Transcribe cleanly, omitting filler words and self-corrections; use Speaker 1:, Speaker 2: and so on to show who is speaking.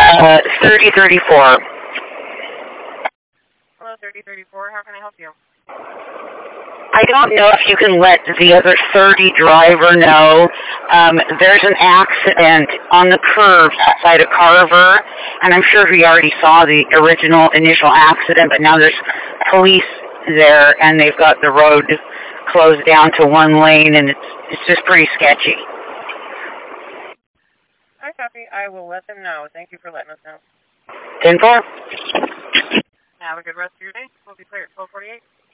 Speaker 1: 3034.
Speaker 2: Hello, 3034. How can I help you?
Speaker 1: I don't know if you can let the other 30 driver know. There's an accident on the curve outside of Carver, and I'm sure he already saw the initial accident, but now there's police there, and they've got the road closed down to one lane, and it's just pretty sketchy.
Speaker 2: I copy. I will let them know. Thank you for letting us know.
Speaker 1: 10-4.
Speaker 2: Have a good rest of your day. We'll be clear at 12:48.